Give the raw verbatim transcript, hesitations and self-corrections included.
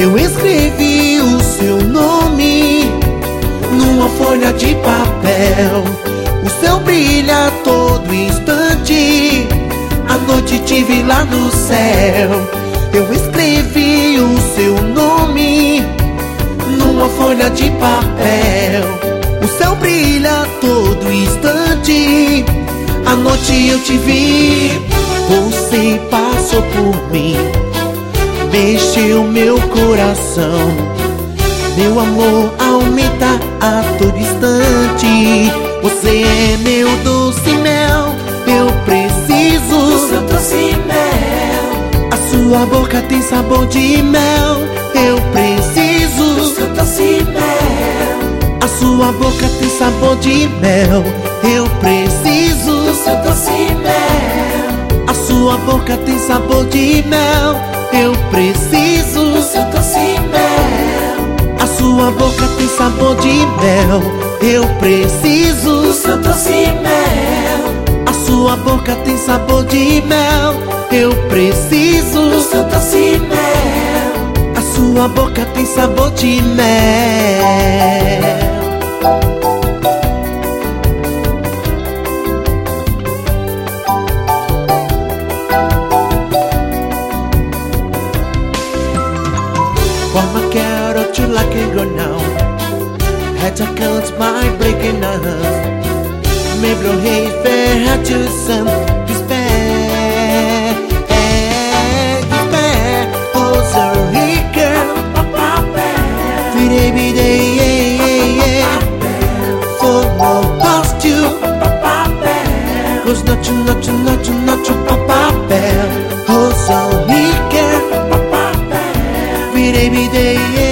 Eu escrevi o seu nome numa folha de papel. O céu brilha a todo instante, à noite te vi lá no céu. Eu escrevi o seu nome numa folha de papel. O céu brilha a todo instante, à noite eu te vi. Você passou por mim, mexeu meu coração. Meu amor aumenta a todo instante. Você é meu doce mel, eu preciso do seu doce mel. A sua boca tem sabor de mel, eu preciso do seu doce mel. A sua boca tem sabor de mel, eu preciso do seu doce mel. A sua boca tem sabor de mel, eu preciso do seu doce mel. A sua boca tem sabor de mel, eu preciso do seu doce mel. A sua boca tem sabor de mel, eu preciso do seu doce mel. A sua boca tem sabor de mel. From a carrot to like a girl now, had to count my breaking heart. Maybe no hate fair had to some despair. Despair, oh sorry girl. Every day, day, yeah, yeah, yeah. For more past you, was not you, not you, not you, not you, Papa Bell. Oh sorry girl. Every day, day, yeah.